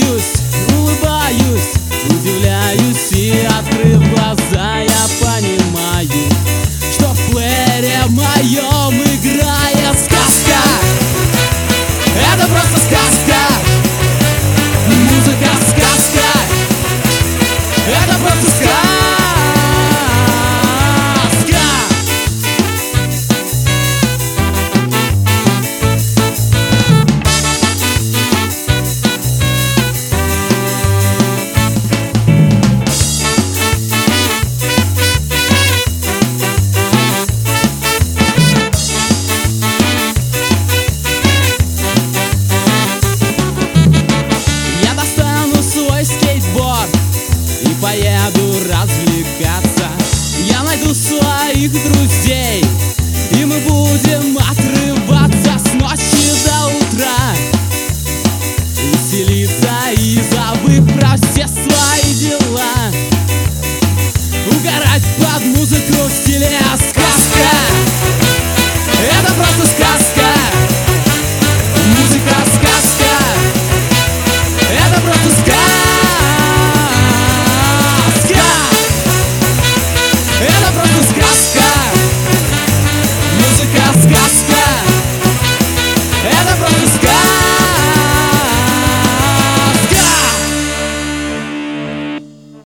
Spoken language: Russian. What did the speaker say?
смеюсь, улыбаюсь, удивляюсь и, открыв глаза, я понимаю, что в плеере моем играет сказка. Это просто сказка. Музыка сказка. Это просто сказка. Скейтборд и поеду развлекаться. Я найду своих друзей, и мы будем отрываться с ночи до утра, веселиться и, забыв про все свои дела, угорать по